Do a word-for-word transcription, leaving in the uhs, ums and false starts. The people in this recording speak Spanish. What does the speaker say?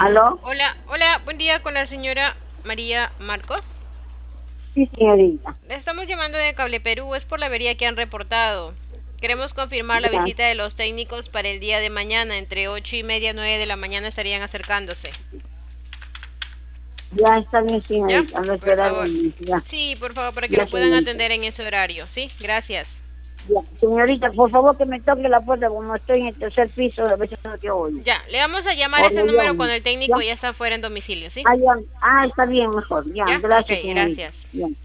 ¿Aló? Hola, hola, buen día con la señora María Marcos. Sí, señorita. Le estamos llamando de Cable Perú, es por la avería que han reportado. Queremos confirmar la Ya, visita de los técnicos para el día de mañana, entre ocho y media, nueve de la mañana estarían acercándose. ya está bien, ¿Ya? señorita. Lo Por favor. esperaremos. Ya, Sí, por favor, para que ya, lo puedan señorita. atender en ese horario. Sí, gracias. Ya. Señorita, por favor que me toque la puerta, como estoy en el tercer piso, a veces no te oigo. Ya, le vamos a llamar a O ese le número llamo. cuando el ¿Ya? técnico ya está fuera en domicilio, ¿sí? Ah, ya. Ah, está bien, mejor. Ya, ¿Ya? Ok, gracias, señorita. gracias. Ya.